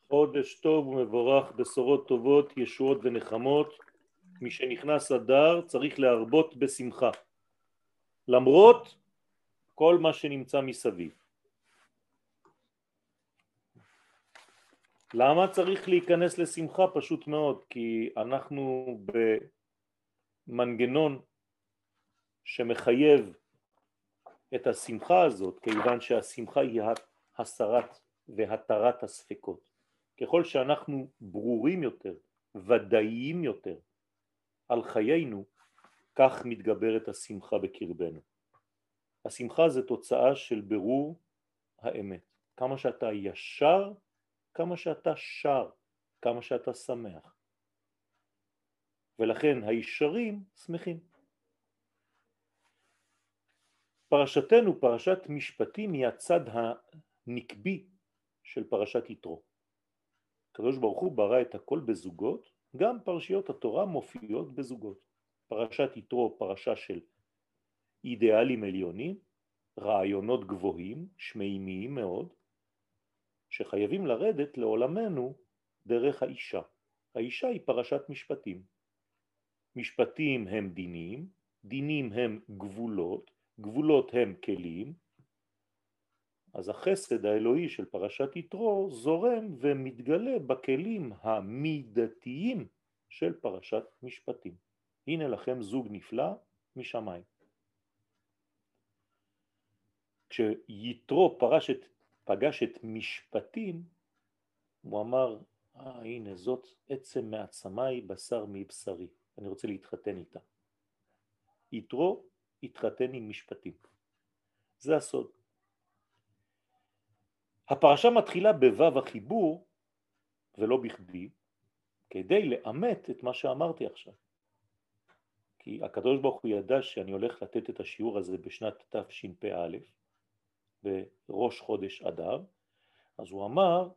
חודש טוב ומבורך, בשורות טובות, ישועות ונחמות. מי שנכנס אדר צריך להרבות בשמחה, למרות כל מה שנמצא מסביב. למה צריך להיכנס לשמחה? פשוט מאוד, כי אנחנו במנגנון שמחייב את השמחה הזאת, כיוון שהשמחה היא הסרת והתרת הספקות. ככל שאנחנו ברורים יותר, ודאיים יותר על חיינו, כך מתגברת השמחה בקרבנו. השמחה זה תוצאה של ברור האמת. כמה שאתה ישר, כמה שאתה שר, כמה שאתה שמח. ולכן הישרים שמחים. פרשתנו, פרשת משפטים, היא הצד הנקבי של פרשת יתרו. הקדוש ברוך הוא ברא את הכל בזוגות, גם פרשיות התורה מופיעות בזוגות. פרשת יתרו, פרשה של אידיאלים עליונים, רעיונות גבוהים, שמימיים מאוד, שחייבים לרדת לעולמנו דרך האישה. האישה היא פרשת משפטים. משפטים הם דינים, דינים הם גבולות, גבולות הם כלים. אז החסד האלוהי של פרשת יתרו זורם ומתגלה בכלים המידתיים של פרשת משפטים. הנה לכם זוג נפלא משמיים. כשיתרו פגש את משפטים, הוא אמר, הנה זאת עצם מעצמי, בשר מבשרי, אני רוצה להתחתן איתה. יתרו התחתן עם משפטים. זה הסוד. הפרשה מתחילה בו"ב החיבור, ולא בכדי, כדי לאמת את מה שאמרתי עכשיו. כי הקדוש ברוך הוא ידע שאני הולך לתת את השיעור הזה בשנת תשפ"א, בראש חודש אדר, אז הוא אמר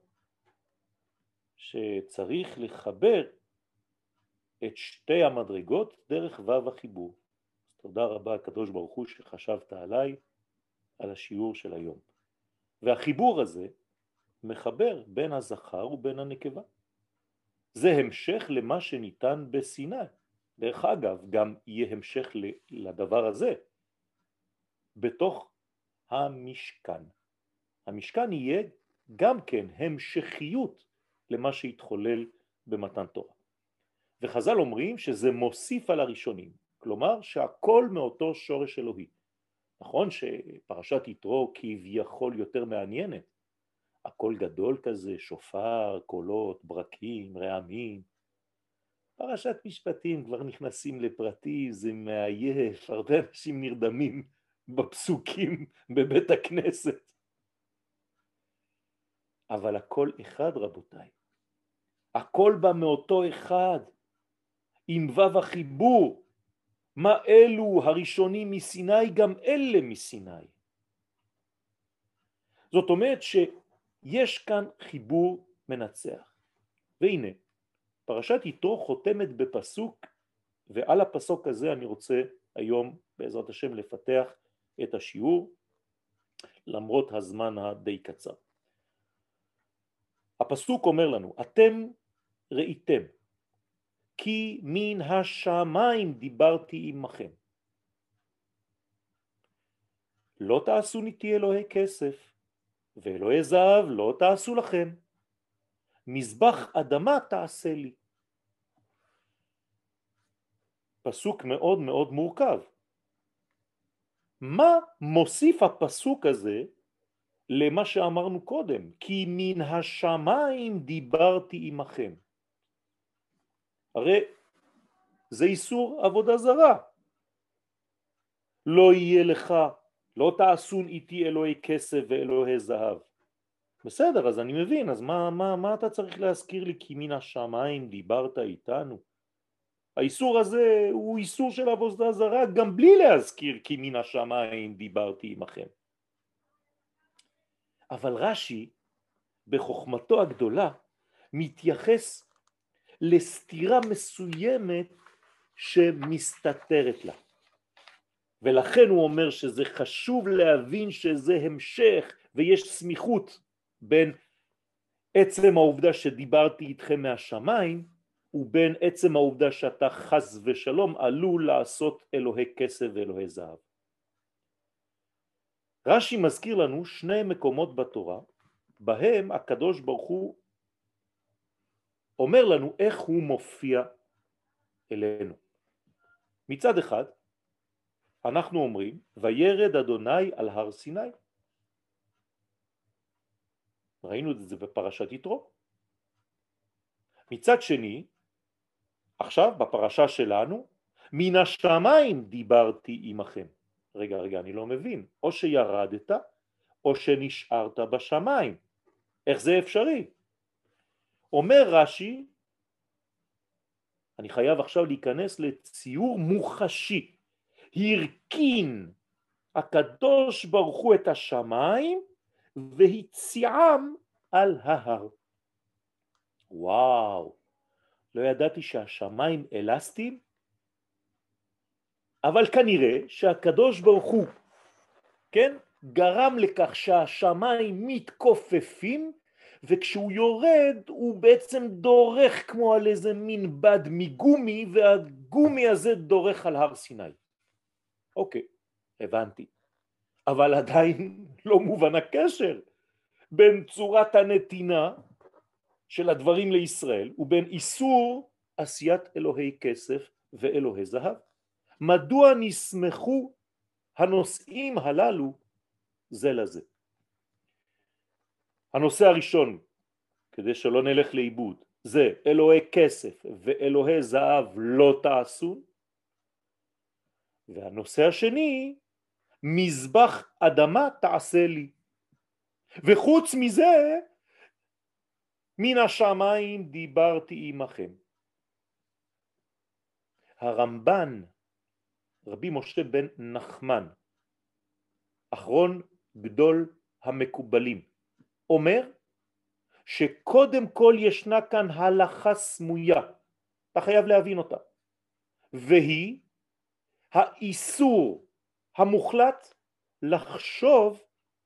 שצריך לחבר את שתי המדרגות דרך ו"ב החיבור. אז תודה רבה הקדוש ברוך הוא שחשבת עליי, על השיעור של היום. והחיבור הזה מחבר בין הזכר ובין הנקבה. זה המשך למה שניתן בסיני. דרך אגב, גם יהיה המשך לדבר הזה בתוך המשכן. המשכן יהיה גם כן המשכיות למה שהתחולל במתן תורה. וחז"ל אומרים שזה מוסיף על הראשונים, כלומר שהכל מאותו שורש אלוהי. נכון שפרשת יתרו כביכול יותר מעניינת, הכל גדול כזה, שופר, קולות, ברקים, רעמים. פרשת משפטים כבר נכנסים לפרטי, זה מעייף, הרבה אנשים נרדמים בפסוקים בבית הכנסת. אבל הכל אחד רבותיי, הכל בא מאותו אחד, עם ו"ב החיבור. מה אלו הראשונים מסיני, גם אלה מסיני. זאת אומרת שיש כאן חיבור מנצח. והנה, פרשת יתרו חותמת בפסוק, ועל הפסוק הזה אני רוצה היום בעזרת השם לפתח את השיעור, למרות הזמן הדי קצר. הפסוק אומר לנו, אתם ראיתם, כי מן השמיים דיברתי עמכם. לא תעשו איתי אלוהי כסף, ואלוהי זהב לא תעשו לכם. מזבח אדמה תעשה לי. פסוק מאוד מאוד מורכב. מה מוסיף הפסוק הזה למה שאמרנו קודם? כי מן השמיים דיברתי עמכם. הרי זה איסור עבודה זרה. לא יהיה לך, לא תעשון איתי אלוהי כסף ואלוהי זהב. בסדר, אז אני מבין, אז מה אתה צריך להזכיר לי? כי מן השמיים דיברת איתנו. האיסור הזה הוא איסור של עבודה זרה, גם בלי להזכיר כי מן השמיים דיברתי עמכם. אבל רש"י בחוכמתו הגדולה מתייחס לסתירה מסוימת שמסתתרת לה. ולכן הוא אומר שזה חשוב להבין שזה המשך ויש סמיכות בין עצם העובדה שדיברתי איתכם מהשמיים, ובין עצם העובדה שאתה חס ושלום עלול לעשות אלוהי כסף ואלוהי זהב. רש"י מזכיר לנו שני מקומות בתורה, בהם הקדוש ברוך הוא אומר לנו איך הוא מופיע אלינו. מצד אחד, אנחנו אומרים, וירד אדוני על הר סיני. ראינו את זה בפרשת יתרו. מצד שני, עכשיו בפרשה שלנו, מן השמיים דיברתי עמכם. רגע, אני לא מבין. או שירדת, או שנשארת בשמיים. איך זה אפשרי? אומר רש"י, אני חייב עכשיו להיכנס לציור מוחשי. הרכין הקדוש ברוך הוא את השמיים והציעם על ההר. וואו, לא ידעתי שהשמיים אלסטיים, אבל כנראה שהקדוש ברוך הוא, כן, גרם לכך שהשמיים מתכופפים, וכשהוא יורד הוא בעצם דורך כמו על איזה מין בד מגומי, והגומי הזה דורך על הר סיני. אוקיי, הבנתי. אבל עדיין לא מובן הקשר בין צורת הנתינה של הדברים לישראל ובין איסור עשיית אלוהי כסף ואלוהי זהב. מדוע נסמכו הנושאים הללו זה לזה? הנושא הראשון, כדי שלא נלך לאיבוד, זה אלוהי כסף ואלוהי זהב לא תעשו. והנושא השני, מזבח אדמה תעשה לי. וחוץ מזה, מן השמיים דיברתי עמכם. הרמב"ן, רבי משה בן נחמן, אחרון גדול המקובלים, אומר שקודם כל ישנה כאן הלכה סמויה, אתה חייב להבין אותה, והיא האיסור המוחלט לחשוב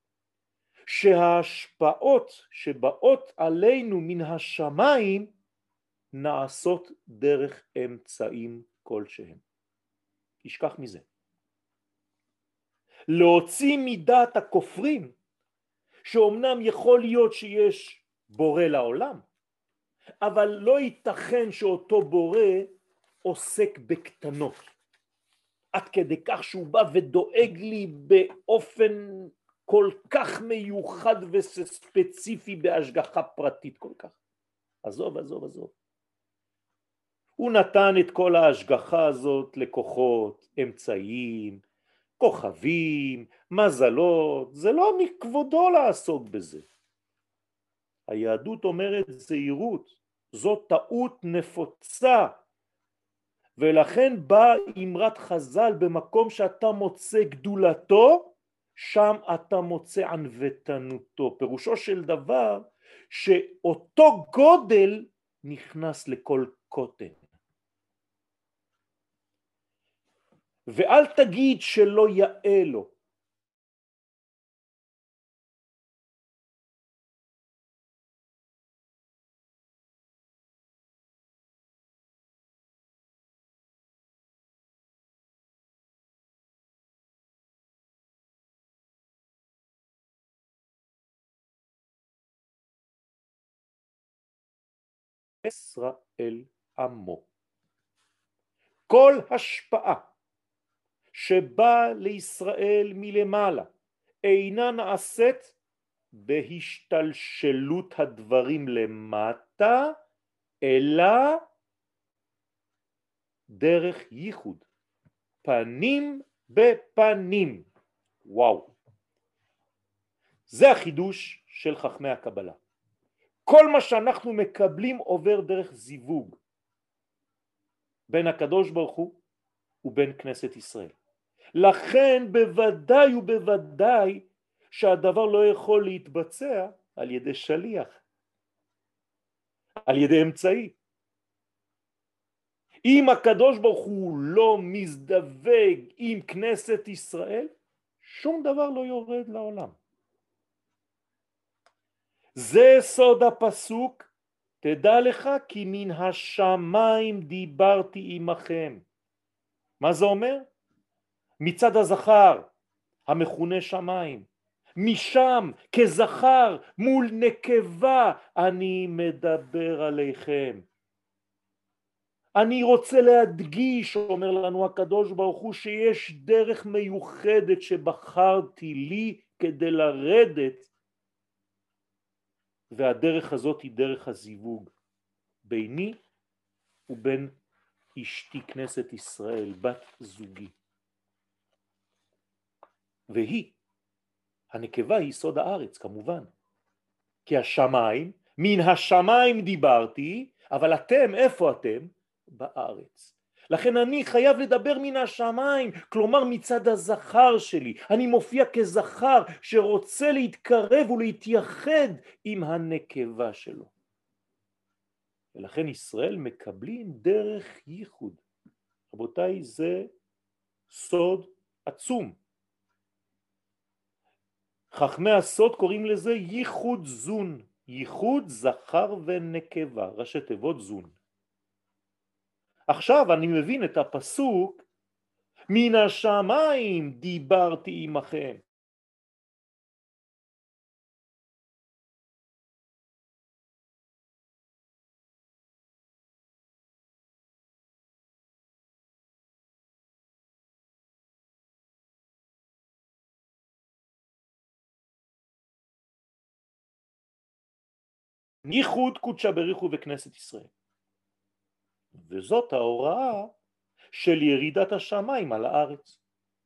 שההשפעות שבאות עלינו מן השמיים נעשות דרך אמצעים כלשהם. תשכח מזה. להוציא מדעת הכופרים שאומנם יכול להיות שיש בורא לעולם, אבל לא ייתכן שאותו בורא עוסק בקטנות עד כדי כך שהוא בא ודואג לי באופן כל כך מיוחד וספציפי בהשגחה פרטית כל כך. עזוב. הוא נתן את כל ההשגחה הזאת לכוחות, אמצעים, כוכבים, מזלות, זה לא מכבודו לעסוק בזה. היהדות אומרת זהירות, זו טעות נפוצה, ולכן באה אמרת חז"ל, במקום שאתה מוצא גדולתו, שם אתה מוצא ענוותנותו. פירושו של דבר שאותו גודל נכנס לכל קוטן. ואל תגיד שלא יאה לו. ישראל עמו. כל השפעה שבאה לישראל מלמעלה אינה נעשית בהשתלשלות הדברים למטה, אלא דרך ייחוד, פנים בפנים. וואו, זה החידוש של חכמי הקבלה. כל מה שאנחנו מקבלים עובר דרך זיווג בין הקדוש ברוך הוא ובין כנסת ישראל. לכן בוודאי ובוודאי שהדבר לא יכול להתבצע על ידי שליח, על ידי אמצעי. אם הקדוש ברוך הוא לא מזדווג עם כנסת ישראל, שום דבר לא יורד לעולם. זה סוד הפסוק, תדע לך כי מן השמיים דיברתי עמכם. מה זה אומר? מצד הזכר המכונה שמיים, משם כזכר מול נקבה אני מדבר עליכם. אני רוצה להדגיש, אומר לנו הקדוש ברוך הוא, שיש דרך מיוחדת שבחרתי לי כדי לרדת, והדרך הזאת היא דרך הזיווג ביני ובין אשתי כנסת ישראל, בת זוגי. והיא, הנקבה היא סוד הארץ כמובן, כי השמיים, מן השמיים דיברתי, אבל אתם, איפה אתם? בארץ. לכן אני חייב לדבר מן השמיים, כלומר מצד הזכר שלי. אני מופיע כזכר שרוצה להתקרב ולהתייחד עם הנקבה שלו. ולכן ישראל מקבלים דרך ייחוד. רבותיי, זה סוד עצום. חכמי הסוד קוראים לזה ייחוד זון, ייחוד זכר ונקבה, ראשי תיבות זון. עכשיו אני מבין את הפסוק, מן השמיים דיברתי עמכם. ייחוד קודשא בריחו וכנסת ישראל. וזאת ההוראה של ירידת השמיים על הארץ.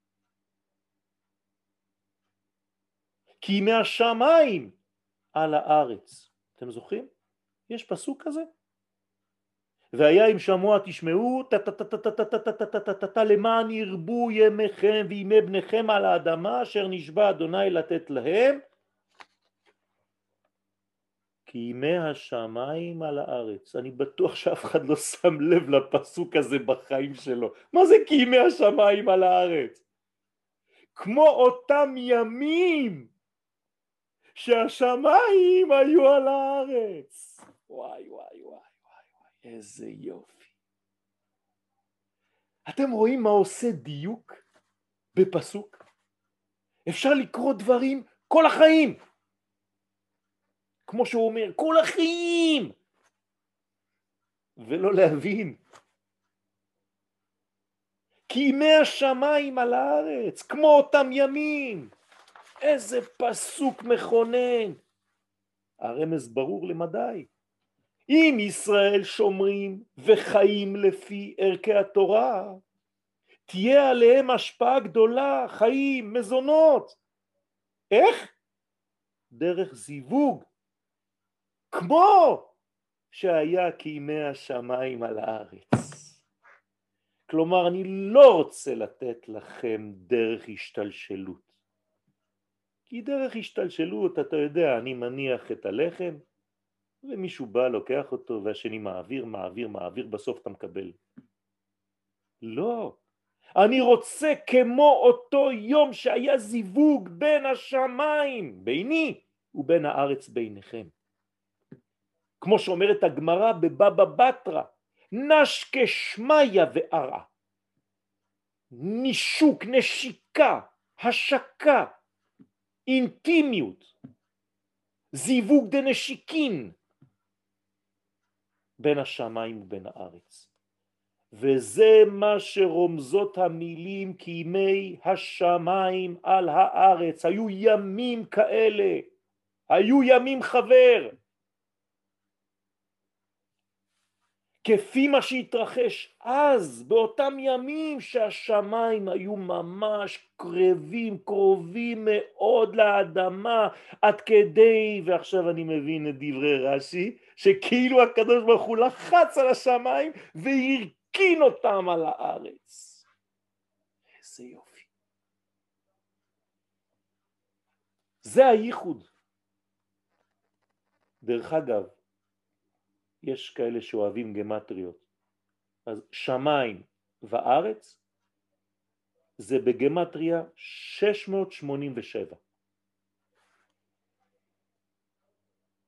כי מהשמיים על הארץ. אתם זוכרים? יש פסוק כזה? והיה אם שמוע תשמעו למען ירבו ימיכם וימי בניכם על האדמה אשר נשבע אדוני לתת להם, כי ימי השמיים על הארץ. אני בטוח שאף אחד לא שם לב לפסוק הזה בחיים שלו. מה זה כי ימי השמיים על הארץ? כמו אותם ימים שהשמיים היו על הארץ. וואי וואי וואי וואי, איזה יופי. אתם רואים מה עושה דיוק בפסוק? אפשר לקרוא דברים כל החיים. כמו שהוא אומר, כל החיים. ולא להבין. כי ימי השמיים על הארץ, כמו אותם ימים. איזה פסוק מכונן. הרמז ברור למדי. אם ישראל שומרים וחיים לפי ערכי התורה, תהיה עליהם השפעה גדולה, חיים, מזונות. איך? דרך זיווג. כמו שהיה כימי השמיים על הארץ. כלומר, אני לא רוצה לתת לכם דרך השתלשלות. כי דרך השתלשלות, אתה יודע, אני מניח את הלחם, ומישהו בא, לוקח אותו, והשני מעביר, בסוף אתה מקבל. לא. אני רוצה כמו אותו יום שהיה זיווג בין השמיים, ביני ובין הארץ ביניכם. כמו שאומרת הגמרא בבבא בתרא, נשקה שמיה וערה. נישוק, נשיקה, השקה, אינטימיות, זיווג דנשיקין בין השמיים ובין הארץ. וזה מה שרומזות המילים כי ימי השמיים על הארץ. היו ימים כאלה, היו ימים חבר. כפי מה שהתרחש אז, באותם ימים שהשמיים היו ממש קרובים מאוד לאדמה, עד כדי, ועכשיו אני מבין את דברי רש"י, שכאילו הקדוש ברוך הוא לחץ על השמיים והרכין אותם על הארץ. איזה יופי. זה הייחוד. דרך אגב, יש כאלה שאוהבים גמטריות. אז שמיים וארץ זה בגמטריה 687.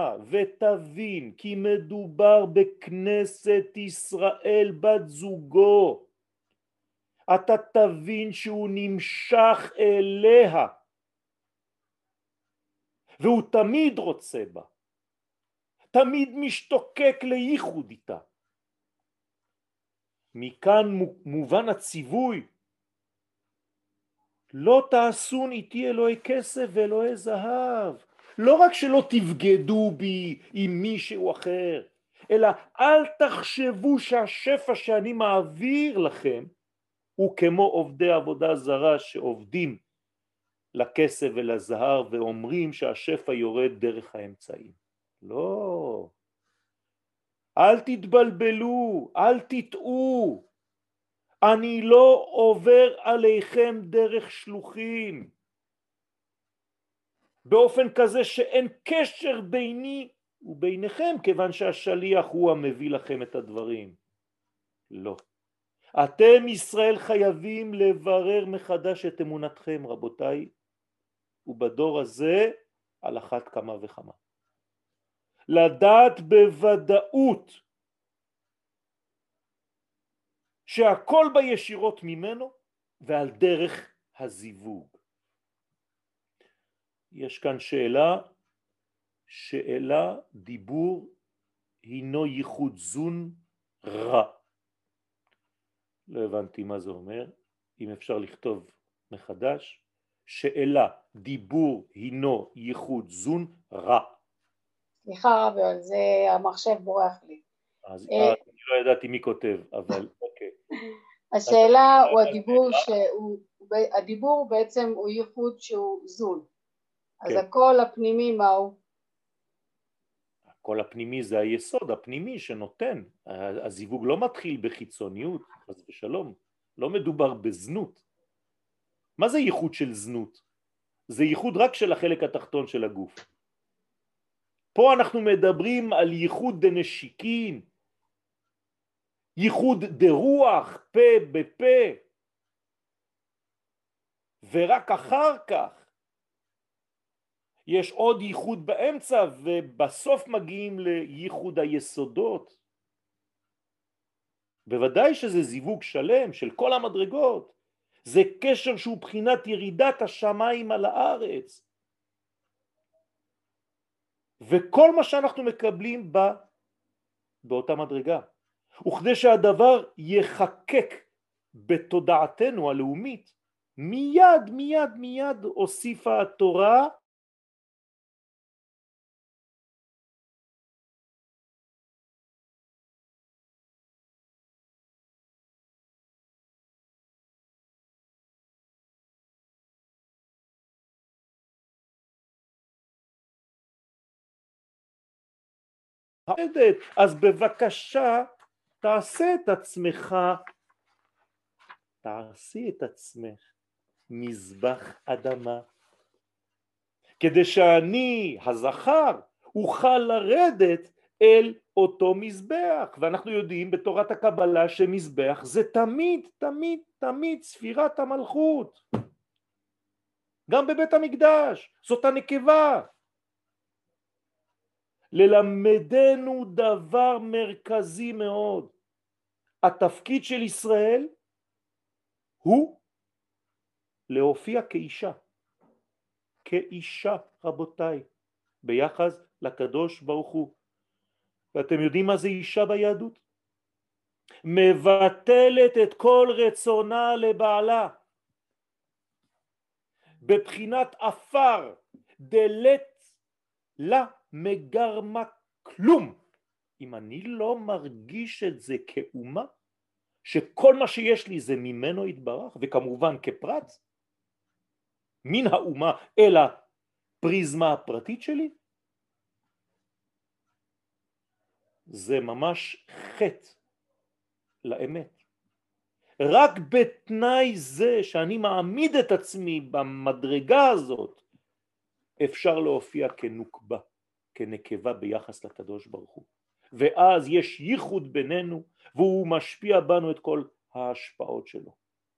תשמע ותבין כי מדובר בכנסת ישראל בת זוגו. אתה תבין שהוא נמשך אליה והוא תמיד רוצה בה, תמיד משתוקק לייחוד איתה. מכאן מובן הציווי, לא תעשון איתי אלוהי כסף ואלוהי זהב. לא רק שלא תבגדו בי עם מישהו אחר, אלא אל תחשבו שהשפע שאני מעביר לכם הוא כמו עובדי עבודה זרה שעובדים לכסף ולזהר ואומרים שהשפע יורד דרך האמצעים. לא, אל תתבלבלו, אל תטעו. אני לא עובר עליכם דרך שלוחים באופן כזה שאין קשר ביני וביניכם, כיוון שהשליח הוא המביא לכם את הדברים. לא. אתם ישראל חייבים לברר מחדש את אמונתכם, רבותיי, ובדור הזה על אחת כמה וכמה. לדעת בוודאות שהכל בישירות ממנו ועל דרך הזיווג. יש כאן שאלה דיבור הינו ייחוד זון רע. לא הבנתי מה זה אומר, אם אפשר לכתוב מחדש. שאלה דיבור הינו ייחוד זון רע. סליחה רבי, על זה המחשב בורח לי. אז אני לא ידעתי מי כותב, אבל אוקיי. השאלה הוא הדיבור בעצם הוא ייחוד שהוא זון. אז הקול הפנימי מהו? הקול הפנימי זה היסוד הפנימי שנותן. הזיווג לא מתחיל בחיצוניות, חס ושלום. לא מדובר בזנות. מה זה ייחוד של זנות? זה ייחוד רק של החלק התחתון של הגוף. פה אנחנו מדברים על ייחוד דנשיקין, ייחוד דרוח, פה בפה, ורק אחר כך יש עוד ייחוד באמצע, ובסוף מגיעים לייחוד היסודות. בוודאי שזה זיווג שלם של כל המדרגות, זה קשר שהוא בחינת ירידת השמיים על הארץ, וכל מה שאנחנו מקבלים באותה מדרגה, וכדי שהדבר יחקק בתודעתנו הלאומית, מיד הוסיפה התורה אז בבקשה תעשה את עצמך מזבח אדמה, כדי שאני הזכר אוכל לרדת אל אותו מזבח. ואנחנו יודעים בתורת הקבלה שמזבח זה תמיד ספירת המלכות, גם בבית המקדש זאת הנקבה. ללמדנו דבר מרכזי מאוד, התפקיד של ישראל הוא להופיע כאישה רבותיי, ביחס לקדוש ברוך הוא. ואתם יודעים מה זה אישה ביהדות? מבטלת את כל רצונה לבעלה, בבחינת אפר דלת לה מגרמה כלום. אם אני לא מרגיש את זה כאומה, שכל מה שיש לי זה ממנו יתברך, וכמובן כפרט, מן האומה אל הפריזמה הפרטית שלי, זה ממש חטא לאמת. רק בתנאי זה שאני מעמיד את עצמי במדרגה הזאת, אפשר להופיע כנוקבה, כנקבה ביחס לקדוש ברוך הוא. ואז יש ייחוד בינינו, והוא משפיע בנו את כל ההשפעות שלו.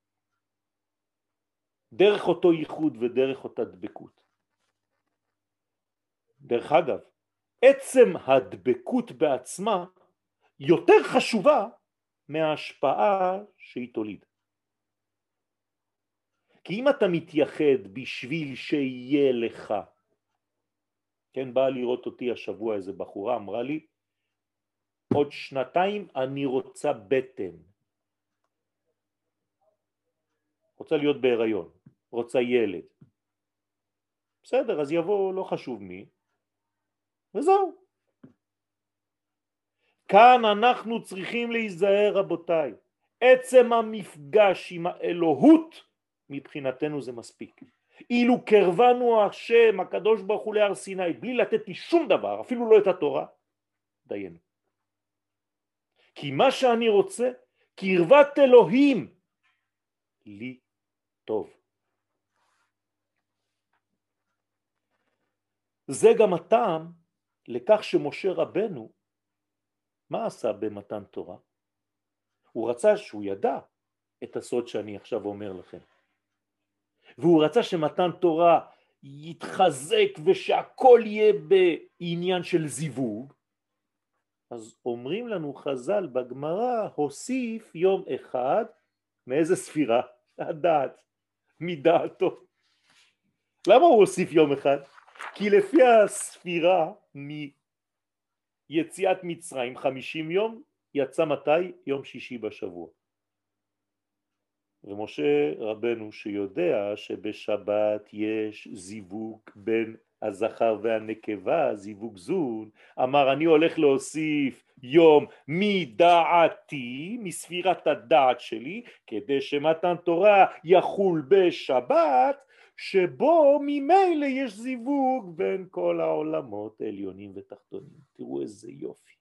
דרך אותו ייחוד ודרך אותה דבקות. דרך אגב, עצם הדבקות בעצמה יותר חשובה מההשפעה שהיא תוליד. כי אם אתה מתייחד בשביל שיהיה לך, כן, באה לראות אותי השבוע איזה בחורה, אמרה לי, עוד 2 אני רוצה בטן. רוצה להיות בהיריון, רוצה ילד. בסדר, אז יבוא לא חשוב מי, וזהו. כאן אנחנו צריכים להיזהר רבותיי. עצם המפגש עם האלוהות מבחינתנו זה מספיק. אילו קרבנו השם הקדוש ברוך הוא להר סיני בלי לתת לי שום דבר, אפילו לא את התורה, דיינו. כי מה שאני רוצה, קרבת אלוהים, לי טוב. זה גם הטעם לכך שמשה רבנו, מה עשה במתן תורה? הוא רצה שהוא ידע את הסוד שאני עכשיו אומר לכם. והוא רצה שמתן תורה יתחזק ושהכל יהיה בעניין של זיווג. אז אומרים לנו חז"ל בגמרא, הוסיף יום אחד, מאיזה ספירה? הדעת, מדעתו. למה הוא הוסיף יום אחד? כי לפי הספירה מיציאת מצרים 50 יום, יצא מתי? יום שישי בשבוע. ומשה רבנו שיודע שבשבת יש זיווג בין הזכר והנקבה, זיווג זון, אמר אני הולך להוסיף יום מדעתי, מספירת הדעת שלי, כדי שמתן תורה יחול בשבת, שבו ממילא יש זיווג בין כל העולמות העליונים ותחתונים. תראו איזה יופי.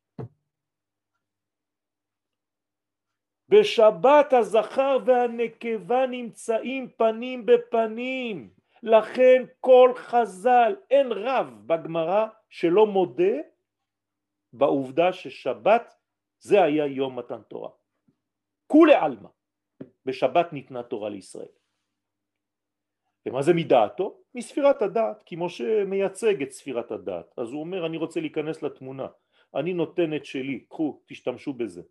בשבת הזכר והנקבה נמצאים פנים בפנים, לכן כל חז"ל, אין רב בגמרא שלא מודה בעובדה ששבת זה היה יום מתן תורה. כולי עלמא, בשבת ניתנה תורה לישראל. ומה זה מדעתו? מספירת הדעת, כי משה מייצג את ספירת הדעת. אז הוא אומר, אני רוצה להיכנס לתמונה, אני נותן את שלי, קחו, תשתמשו בזה.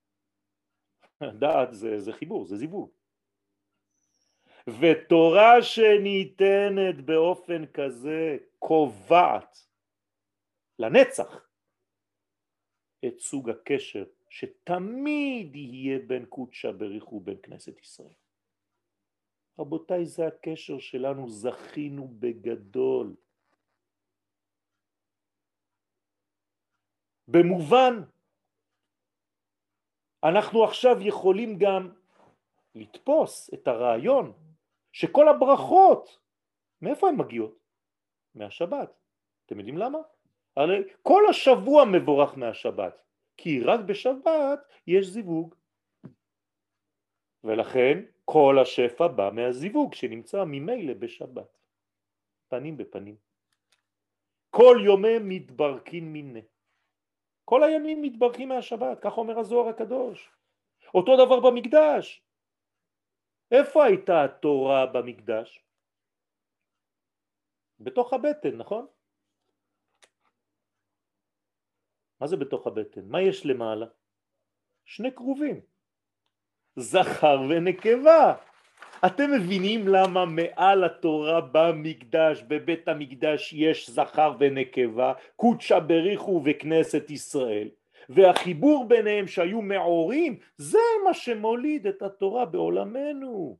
דעת זה חיבור, זה זיווג. ותורה שניתנת באופן כזה קובעת לנצח את סוג הקשר שתמיד יהיה בין קודשא בריך ובין כנסת ישראל. רבותיי, זה הקשר שלנו, זכינו בגדול. במובן, אנחנו עכשיו יכולים גם לתפוס את הרעיון שכל הברכות, מאיפה הן מגיעות? מהשבת. אתם יודעים למה? הרי כל השבוע מבורך מהשבת, כי רק בשבת יש זיווג. ולכן כל השפע בא מהזיווג שנמצא ממילא בשבת. פנים בפנים. כל יומי מתברכים מיני. כל הימים מתברכים מהשבת, כך אומר הזוהר הקדוש. אותו דבר במקדש. איפה הייתה התורה במקדש? בתוך הבטן, נכון? מה זה בתוך הבטן? מה יש למעלה? שני קרובים. זכר ונקבה. אתם מבינים למה מעל התורה במקדש, בבית המקדש יש זכר ונקבה, קודשא בריחו וכנסת ישראל, והחיבור ביניהם שהיו מעורים, זה מה שמוליד את התורה בעולמנו.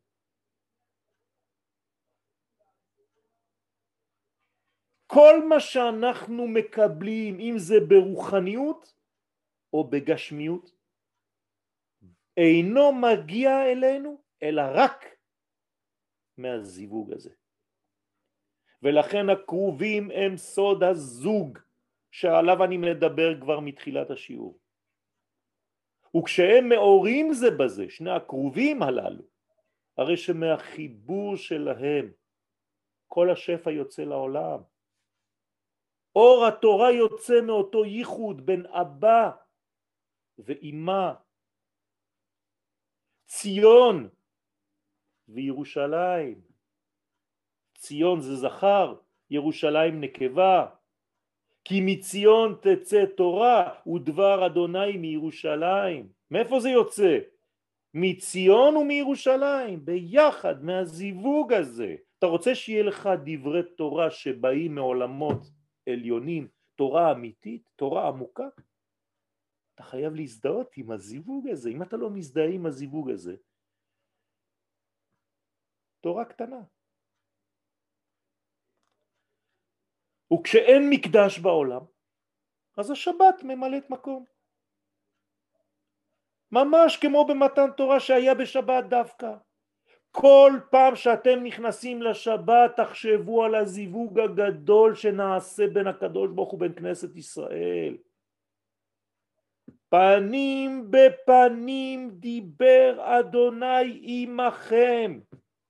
כל מה שאנחנו מקבלים, אם זה ברוחניות או בגשמיות, אינו מגיע אלינו אלא רק מהזיווג הזה. ולכן הקרובים הם סוד הזוג שעליו אני מדבר כבר מתחילת השיעור. וכשהם מאורים זה בזה, שני הקרובים הללו, הרי שמהחיבור שלהם כל השפע יוצא לעולם. אור התורה יוצא מאותו ייחוד בין אבא ואמא, ציון וירושלים. ציון זה זכר, ירושלים נקבה. כי מציון תצא תורה ודבר אדוני מירושלים. מאיפה זה יוצא? מציון ומירושלים, ביחד, מהזיווג הזה. אתה רוצה שיהיה לך דברי תורה שבאים מעולמות עליונים, תורה אמיתית, תורה עמוקה? אתה חייב להזדהות עם הזיווג הזה. אם אתה לא מזדהה עם הזיווג הזה, תורה קטנה. וכשאין מקדש בעולם, אז השבת ממלאת מקום. ממש כמו במתן תורה שהיה בשבת דווקא. כל פעם שאתם נכנסים לשבת, תחשבו על הזיווג הגדול שנעשה בין הקדוש ברוך הוא ובין כנסת ישראל. פנים בפנים דיבר אדוני עמכם.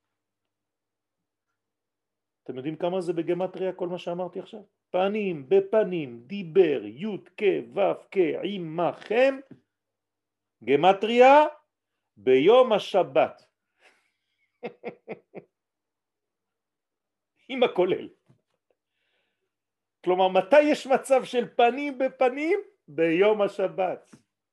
אתם יודעים כמה זה בגמטריה כל מה שאמרתי עכשיו? פנים בפנים דיבר י' כ' ו' כ' עמכם, גמטריה ביום השבת. עם הכולל. כלומר, מתי יש מצב של פנים בפנים? ביום השבת.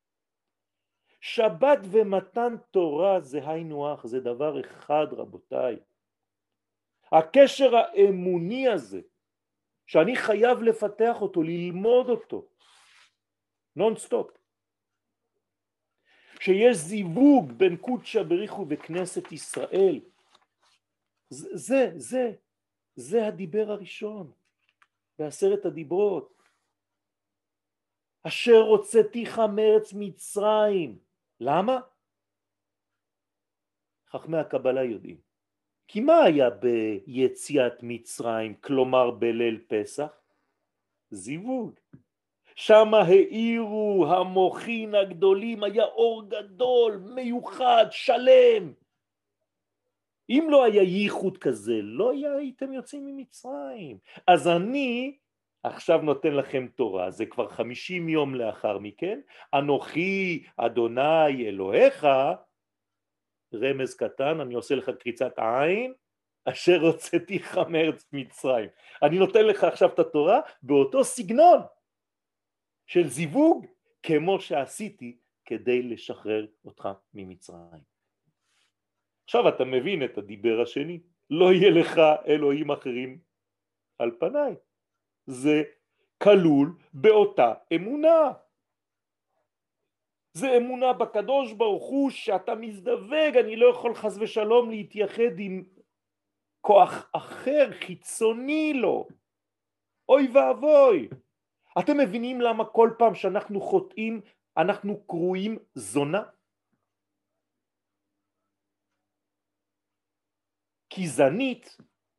שבת ומתן תורה זה היינו הך, זה דבר אחד רבותיי. הקשר האמוני הזה, שאני חייב לפתח אותו, ללמוד אותו, נון סטופ. שיש זיווג בין קודשא בריחו וכנסת ישראל, זה הדיבר הראשון בעשרת הדיברות. אשר הוצאתיך מארץ מצרים. למה? חכמי הקבלה יודעים. כי מה היה ביציאת מצרים, כלומר בליל פסח? זיווג. שם האירו המוחין הגדולים, היה אור גדול, מיוחד, שלם. אם לא היה ייחוד כזה, לא הייתם יוצאים ממצרים. אז אני עכשיו נותן לכם תורה, זה כבר 50 יום לאחר מכן, אנוכי אדוני אלוהיך, רמז קטן, אני עושה לך קריצת עין, אשר הוצאתיך מארץ מצרים. אני נותן לך עכשיו את התורה באותו סגנון של זיווג, כמו שעשיתי כדי לשחרר אותך ממצרים. עכשיו אתה מבין את הדיבר השני, לא יהיה לך אלוהים אחרים על פניי. זה כלול באותה אמונה. זה אמונה בקדוש ברוך הוא שאתה מזדווג, אני לא יכול חס ושלום להתייחד עם כוח אחר חיצוני לו. אוי ואבוי. אתם מבינים למה כל פעם שאנחנו חוטאים אנחנו קרויים זונה? כי זנית,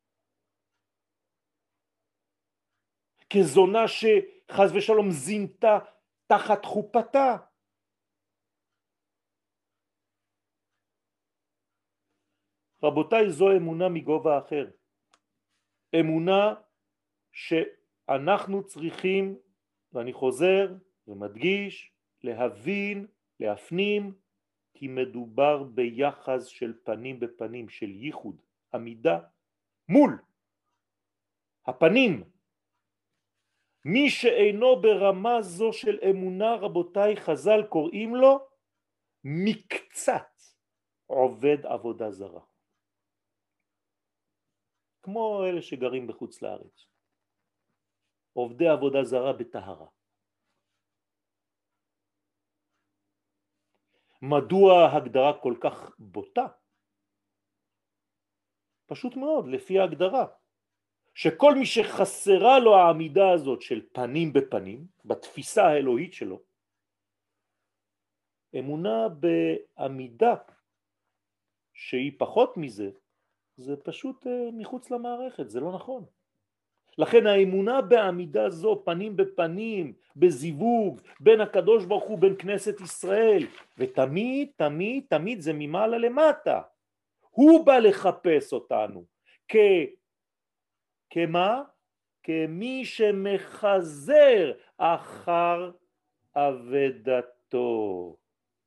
כזונה שחס ושלום זינתה תחת חופתה. רבותיי, זו אמונה מגובה אחר. אמונה שאנחנו צריכים, ואני חוזר ומדגיש, להבין, להפנים, כי מדובר ביחס של פנים בפנים, של ייחוד, עמידה מול הפנים. מי שאינו ברמה זו של אמונה, רבותיי, חז"ל קוראים לו מקצת עובד עבודה זרה. כמו אלה שגרים בחוץ לארץ. עובדי עבודה זרה בטהרה. מדוע הגדרה כל כך בוטה? פשוט מאוד, לפי ההגדרה. שכל מי שחסרה לו העמידה הזאת של פנים בפנים, בתפיסה האלוהית שלו, אמונה בעמידה שהיא פחות מזה, זה פשוט מחוץ למערכת, זה לא נכון. לכן האמונה בעמידה זו, פנים בפנים, בזיווג, בין הקדוש ברוך הוא, בין כנסת ישראל, ותמיד, תמיד, תמיד זה ממעלה למטה. הוא בא לחפש אותנו, כמה? כמי שמחזר אחר עבדתו.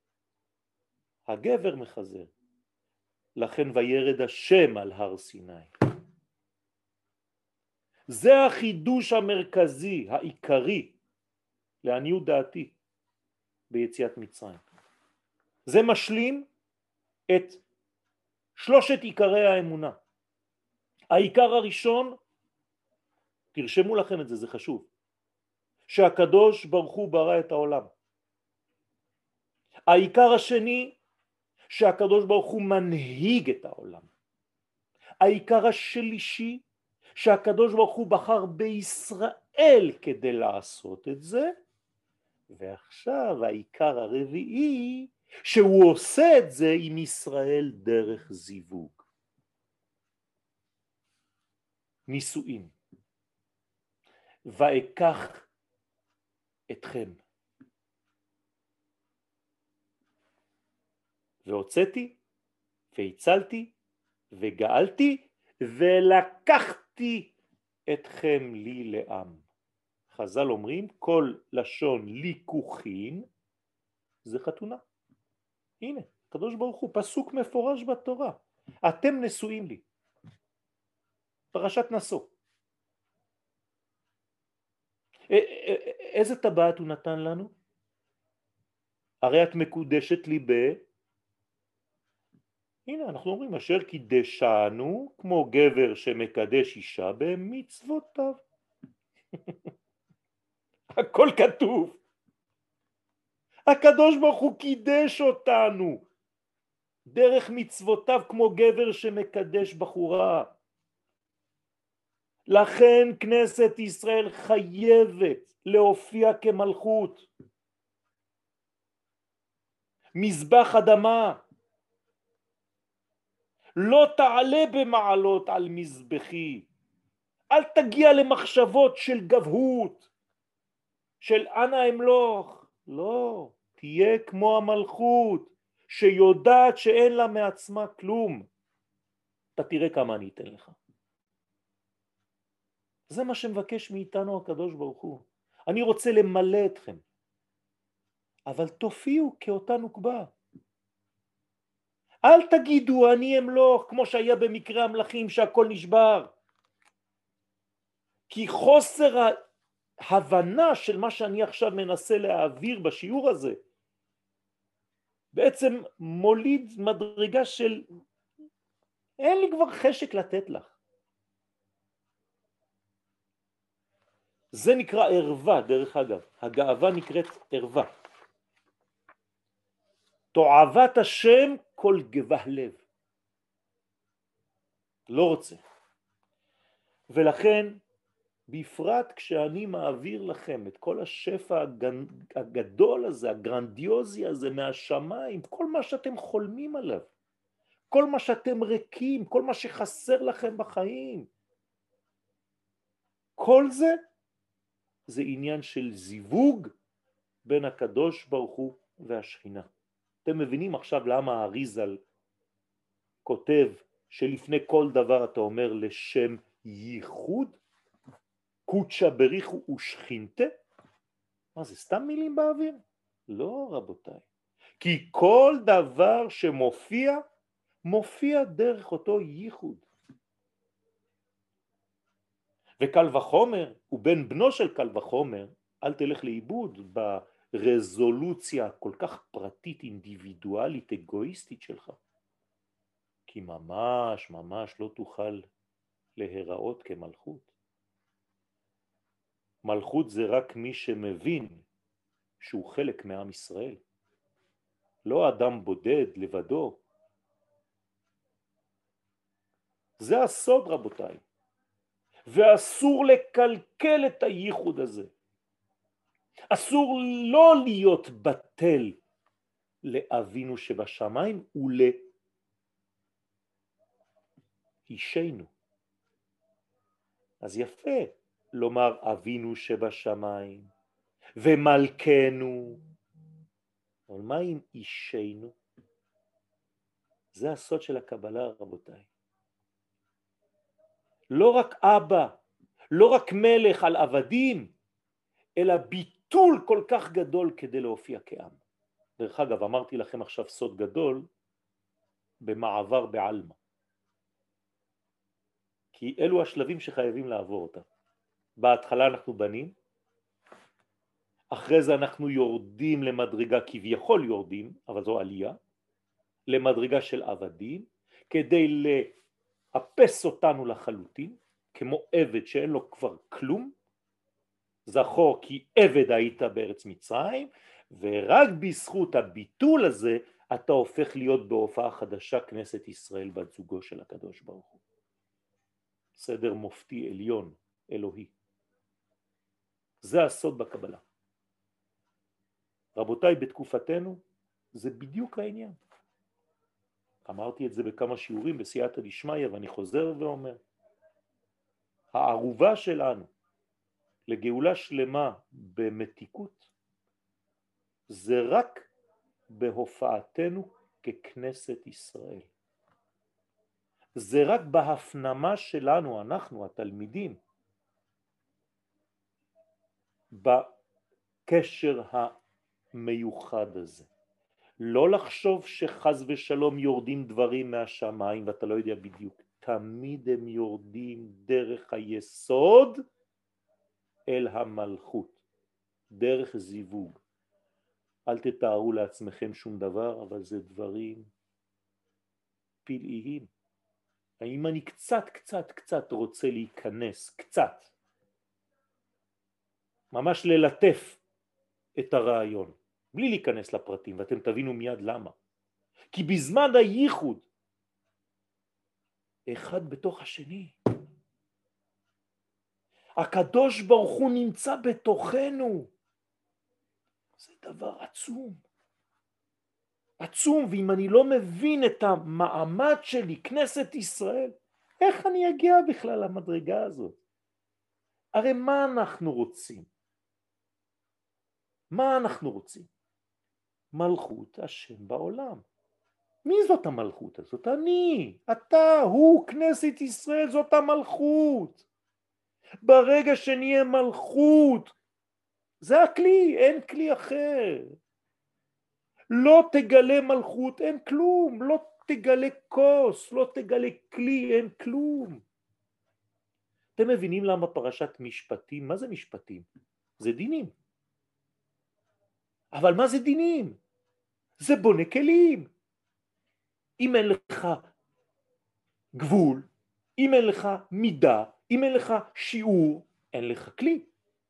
הגבר מחזר. לכן וירד השם על הר סיני. זה החידוש המרכזי, העיקרי, לעניות דעתי, ביציאת מצרים. זה משלים את שלושת עיקרי האמונה. העיקר הראשון, תרשמו לכם את זה, זה חשוב, שהקדוש ברוך הוא ברא את העולם. העיקר השני, שהקדוש ברוך הוא מנהיג את העולם. העיקר השלישי, שהקדוש ברוך הוא בחר בישראל כדי לעשות את זה, ועכשיו העיקר הרביעי, שהוא עושה את זה עם ישראל דרך זיווג. נישואין. ואקח אתכם. והוצאתי, והצלתי, וגאלתי, ולקחתי אתכם לי לעם. חז"ל אומרים, כל לשון ליקוחין זה חתונה. הנה, הקדוש ברוך הוא, פסוק מפורש בתורה. אתם נשואים לי. פרשת נשוא. איזה טבעת הוא נתן לנו? הרי את מקודשת לי הנה אנחנו אומרים אשר קידשנו כמו גבר שמקדש אישה במצוותיו. הכל כתוב. הקדוש ברוך הוא קידש אותנו דרך מצוותיו כמו גבר שמקדש בחורה. לכן כנסת ישראל חייבת להופיע כמלכות. מזבח אדמה. לא תעלה במעלות על מזבחי. אל תגיע למחשבות של גבהות, של אנא אמלוך. לא, תהיה כמו המלכות, שיודעת שאין לה מעצמה כלום. אתה תראה כמה אני אתן לך. זה מה שמבקש מאיתנו הקדוש ברוך הוא. אני רוצה למלא אתכם, אבל תופיעו כאותה נוקבה. אל תגידו אני אמלוך, כמו שהיה במקרה המלכים שהכל נשבר. כי חוסר ההבנה של מה שאני עכשיו מנסה להעביר בשיעור הזה, בעצם מוליד מדרגה של אין לי כבר חשק לתת לך. זה נקרא ערווה, דרך אגב. הגאווה נקראת ערווה. תועבת השם כל גבה לב. לא רוצה. ולכן, בפרט כשאני מעביר לכם את כל השפע הגדול הזה, הגרנדיוזי הזה מהשמיים, כל מה שאתם חולמים עליו, כל מה שאתם ריקים, כל מה שחסר לכם בחיים, כל זה, זה עניין של זיווג בין הקדוש ברוך הוא והשכינה. אתם מבינים עכשיו למה האריז"ל כותב שלפני כל דבר אתה אומר לשם ייחוד? קודשא בריחו ושכינתה? מה זה, סתם מילים באוויר? לא רבותיי. כי כל דבר שמופיע, מופיע דרך אותו ייחוד. וקל וחומר, הוא בן בנו של קל וחומר, אל תלך לאיבוד ברזולוציה כל כך פרטית, אינדיבידואלית, אגואיסטית שלך. כי ממש ממש לא תוכל להיראות כמלכות. מלכות זה רק מי שמבין שהוא חלק מעם ישראל. לא אדם בודד לבדו. זה הסוד רבותיי. ואסור לקלקל את הייחוד הזה. אסור לא להיות בטל לאבינו שבשמיים ולאישנו. אז יפה לומר אבינו שבשמיים ומלכנו. אבל מה עם אישנו? זה הסוד של הקבלה רבותיי. לא רק אבא, לא רק מלך על עבדים, אלא ביטול כל כך גדול כדי להופיע כעם. דרך אגב, אמרתי לכם עכשיו סוד גדול במעבר בעלמא. כי אלו השלבים שחייבים לעבור אותם. בהתחלה אנחנו בנים, אחרי זה אנחנו יורדים למדרגה, כביכול יורדים, אבל זו עלייה, למדרגה של עבדים, כדי לאפס אותנו לחלוטין, כמו עבד שאין לו כבר כלום, זכור כי עבד היית בארץ מצרים, ורק בזכות הביטול הזה, אתה הופך להיות בהופעה חדשה כנסת ישראל בת זוגו של הקדוש ברוך הוא. סדר מופתי עליון, אלוהי. זה הסוד בקבלה. רבותיי, בתקופתנו זה בדיוק העניין. אמרתי את זה בכמה שיעורים בסייעתא דשמיא, ואני חוזר ואומר, הערובה שלנו לגאולה שלמה במתיקות זה רק בהופעתנו ככנסת ישראל. זה רק בהפנמה שלנו, אנחנו התלמידים, בקשר המיוחד הזה. לא לחשוב שחז ושלום יורדים דברים מהשמיים ואתה לא יודע בדיוק. תמיד הם יורדים דרך היסוד אל המלכות, דרך זיווג. אל תתארו לעצמכם שום דבר, אבל זה דברים פלאיים. האם אני קצת רוצה להיכנס, קצת, ממש ללטף את הרעיון, בלי להיכנס לפרטים, ואתם תבינו מיד למה. כי בזמן הייחוד, אחד בתוך השני, הקדוש ברוך הוא נמצא בתוכנו. זה דבר עצום. עצום, ואם אני לא מבין את המעמד שלי, כנסת ישראל, איך אני אגיע בכלל למדרגה הזאת? הרי מה אנחנו רוצים? מה אנחנו רוצים? מלכות השם בעולם. מי זאת המלכות הזאת? אני, אתה, הוא, כנסת ישראל, זאת המלכות. ברגע שנהיה מלכות, זה הכלי, אין כלי אחר. לא תגלה מלכות, אין כלום, לא תגלה כוס, לא תגלה כלי, אין כלום. אתם מבינים למה פרשת משפטים? מה זה משפטים? זה דינים. אבל מה זה דינים? זה בונה כלים. אם אין לך גבול, אם אין לך מידה, אם אין לך שיעור, אין לך כלי.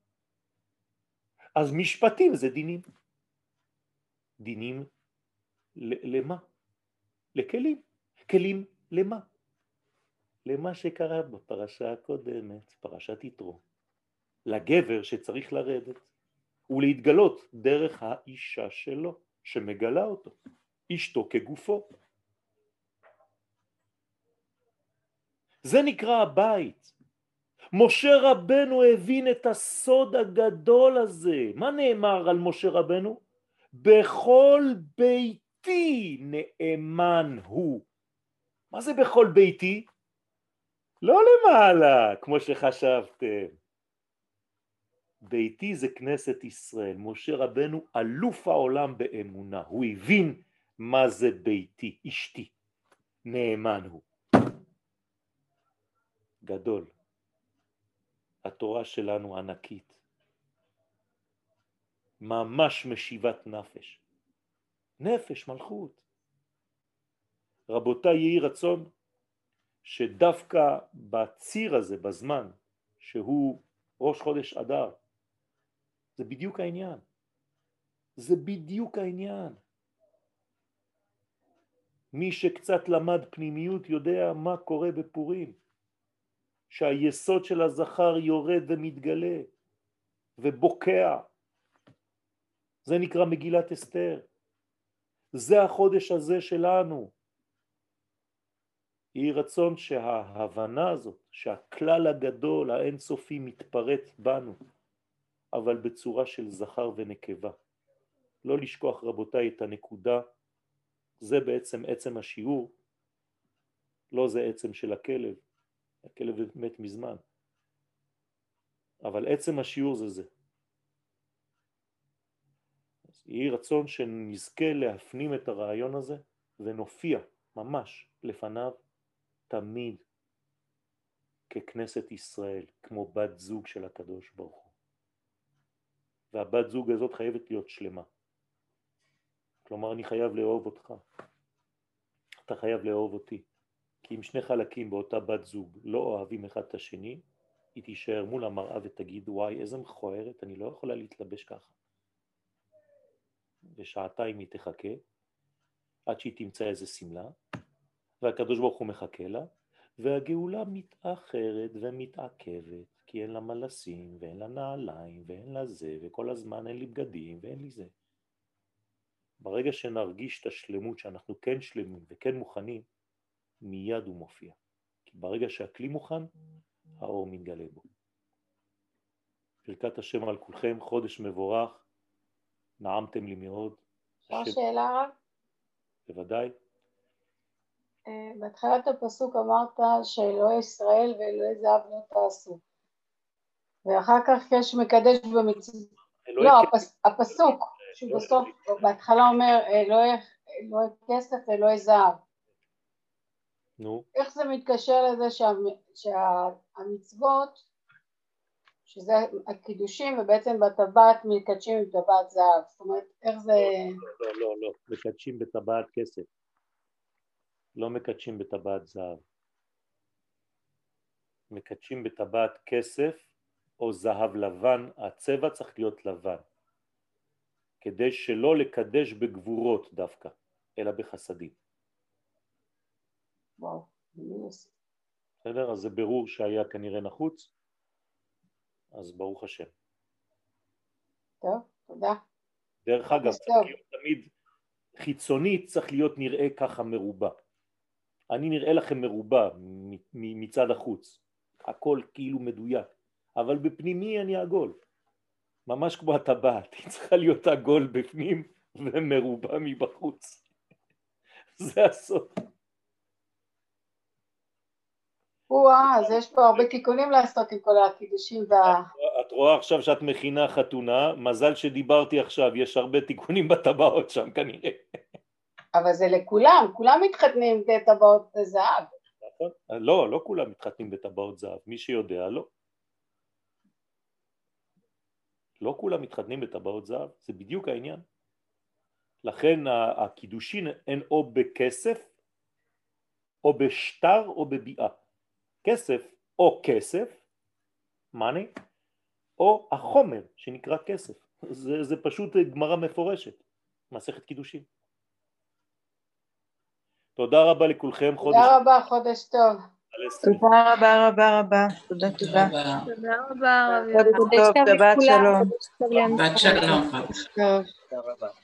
אז משפטים זה דינים. דינים למה? לכלים. כלים למה? למה שקרה בפרשה הקודמת, פרשת יתרו. לגבר שצריך לרדת ולהתגלות דרך האישה שלו שמגלה אותו, אשתו כגופו. זה נקרא הבית. משה רבנו הבין את הסוד הגדול הזה. מה נאמר על משה רבנו? בכל ביתי נאמן הוא. מה זה בכל ביתי? לא למעלה, כמו שחשבתם. ביתי זה כנסת ישראל. משה רבנו אלוף העולם באמונה. הוא הבין מה זה ביתי, אשתי. נאמן הוא. גדול. התורה שלנו ענקית. ממש משיבת נפש. נפש, מלכות. רבותיי, יהי רצון שדווקא בציר הזה, בזמן, שהוא ראש חודש אדר, זה בדיוק העניין. זה בדיוק העניין. מי שקצת למד פנימיות יודע מה קורה בפורים. שהיסוד של הזכר יורד ומתגלה ובוקע. זה נקרא מגילת אסתר. זה החודש הזה שלנו. יהי רצון שההבנה הזאת, שהכלל הגדול האינסופי מתפרט בנו, אבל בצורה של זכר ונקבה. לא לשכוח רבותיי את הנקודה, זה בעצם עצם השיעור, לא זה עצם של הכלב, הכלב מת מזמן, אבל עצם השיעור זה זה. אז יהי רצון שנזכה להפנים את הרעיון הזה ונופיע ממש לפניו תמיד ככנסת ישראל, כמו בת זוג של הקדוש ברוך הוא. והבת זוג הזאת חייבת להיות שלמה. כלומר, אני חייב לאהוב אותך. אתה חייב לאהוב אותי. כי אם שני חלקים באותה בת זוג לא אוהבים אחד את השני, היא תישאר מול המראה ותגיד, וואי, איזה מכוערת, אני לא יכולה להתלבש ככה. ושעתיים היא תחכה, עד שהיא תמצא איזה סמלה, והקדוש ברוך הוא מחכה לה, והגאולה מתאחרת ומתעכבת, כי אין לה מה לשים, ואין לה נעליים, ואין לה זה, וכל הזמן אין לי בגדים, ואין לי זה. ברגע שנרגיש את השלמות שאנחנו כן שלמים וכן מוכנים, מיד הוא מופיע. כי ברגע שהכלי מוכן, האור מתגלה בו. ברכת השם על כולכם, חודש מבורך, נעמתם לי מאוד. שאלה רק? בוודאי. בהתחלת הפסוק אמרת שאלוהי ישראל ואלוהי זהב לא תעשו. ואחר כך יש מקדש במצוות. לא, הפסוק, שבסוף, בהתחלה אומר אלוהי כסף ואלוהי זהב. נו. איך זה מתקשר לזה שהמצוות, שזה הקידושים, ובעצם בטבעת מקדשים עם טבעת זהב? זאת אומרת, איך זה... לא, מקדשים בטבעת כסף. לא מקדשים בטבעת זהב. מקדשים בטבעת כסף או זהב לבן, הצבע צריך להיות לבן. כדי שלא לקדש בגבורות דווקא, אלא בחסדים. וואו, בסדר? אז זה ברור שהיה כנראה נחוץ, אז ברוך השם. טוב, תודה. דרך אגב, צריך להיות תמיד חיצונית, צריך להיות נראה ככה מרובע. אני נראה לכם מרובע מצד החוץ, הכל כאילו מדויק, אבל בפנימי אני עגול, ממש כמו הטבעת, היא צריכה להיות עגול בפנים ומרובע מבחוץ. זה הסוף. אז יש פה הרבה תיקונים לעשות עם כל הקידושים את רואה עכשיו שאת מכינה חתונה, מזל שדיברתי עכשיו, יש הרבה תיקונים בטבעות שם כנראה. אבל זה לכולם, כולם מתחתנים בטבעות זהב. נכון? לא כולם מתחתנים בטבעות זהב, מי שיודע לא. לא כולם מתחתנים בטבעות זהב, זה בדיוק העניין. לכן הקידושין הן או בכסף, או בשטר או בביאה. כסף או כסף, מאני, או החומר שנקרא כסף. זה פשוט גמרא מפורשת, מסכת קידושין. תודה רבה לכולכם, תודה רבה, חודש טוב. תודה רבה רבה רבה, תודה. תודה רבה. חודש טוב, שבת שלום. שבת שלום. טוב. תודה רבה.